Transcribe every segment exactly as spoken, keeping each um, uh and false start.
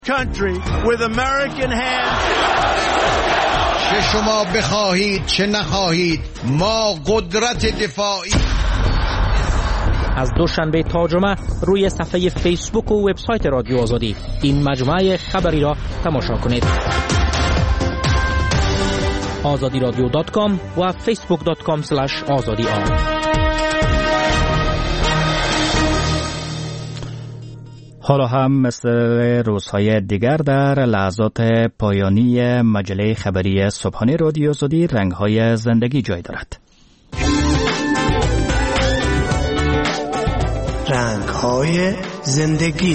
country with American hands. چه شما بخواهید چه نخواهید ما قدرت دفاعی. از دوشنبه تا جمعه روی صفحه فیسبوک و وبسایت رادیو آزادی این مجموعه خبری را تماشا کنید. آزادی رادیو دات کام و فیسبوک دات کام اسلش آزادی آر. حالا هم مثل روزهای دیگر در لحظات پایانی مجله خبری صبحانه رادیو آزادی رنگ‌های زندگی جای دارد. رنگ‌های زندگی.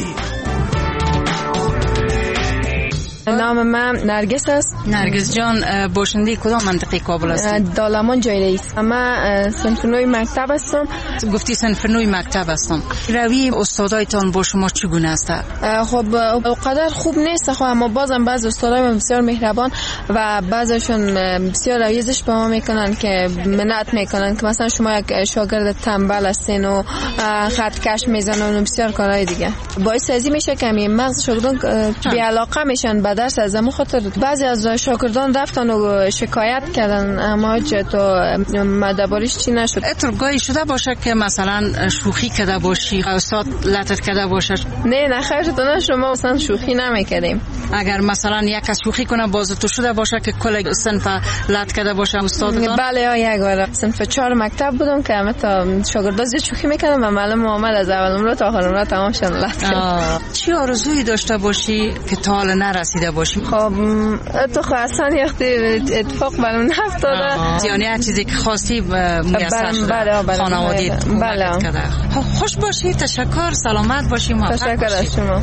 نام من نرگس است. نرگس جان باشنده کدام منطقه کابل هستی؟ دالمان جای رئیس. من صنف نوی مکتب هستم. گفتی صنف نوی مکتب هستم. روی استادایتان با شما چگونه است؟ خب اونقدر خوب نیست، خب اما بازم بعضی استادای بسیار مهربان و بعضیشون بسیار رویزش به ما میکنن که منعت میکنن که مثلا شما یک شاگرد تنبل هستین و خط کش میزنن و بسیار کارهای دیگه. باعث ازی میشه که می مغز شاگردان بی علاقه میشن به درس. از همون خاطر بعضی از شاگردان رفتن و شکایت کردن، اما تو مدباریش چی نشد. اتر گاهی شده باشه که مثلا شوخی کرده باشی، استاد لطت کرده باشه؟ نه نه خیر شده، شما مثلا شوخی نمیکردیم. اگر مثلا یک از شوخی کنه باز تو شده باشه که کل صنف لط کرده باشه استادتون؟ بله یک بار صنف چهار مکتب بودم که همه تا شاگردا زیاد شوخی میکردن و معلم محمد از اول عمره تا آخر عمره تمام شدن لط کرد. چی آرزویی داشته باشی که تا حالا نرسیده باشی؟ خب تو خواستن یختی اتفاق برام نفتاده، یعنی هر چیزی که خواستی میسر شده خانوادی بله. خوش باشی، تشکر، سلامت باشی، موفق باشی. تشکر از شما.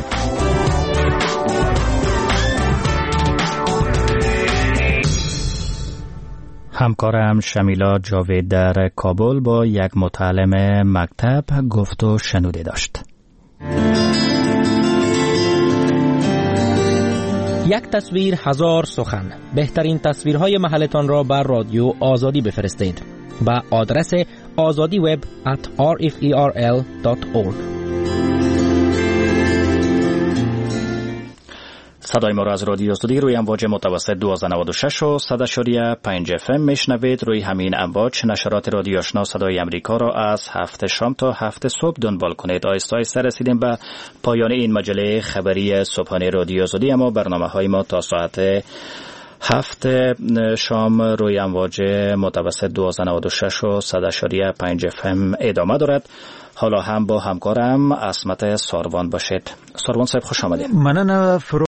همکارم شمیلا جاوید در کابل با یک متعلم مکتب گفت و شنوده داشت. یک تصویر هزار سخن. بهترین تصویرهای محلتان را بر رادیو آزادی بفرستید با آدرس آزادی وب ات آر اف ای آر ال دات اورگ. صدای ما را از رادیو آزادی روی امواج متوسط دویست و نود و شش و صد و پنج اف ام میشنوید. روی همین امواج نشرات رادیو آشنا صدای امریکا را از هفت شام تا هفت صبح دنبال کنید. آهسته آهسته رسیدیم به پایان این مجله خبری صبحانه رادیو آزادی، اما برنامه‌های ما تا ساعت هفت شام روی امواج متوسط دویست و نود و شش و صد و پنج اف ام ادامه دارد. حالا هم با همکارم عصمت ساروان باشید. ساروان صاحب خوش آمدید. ممنون.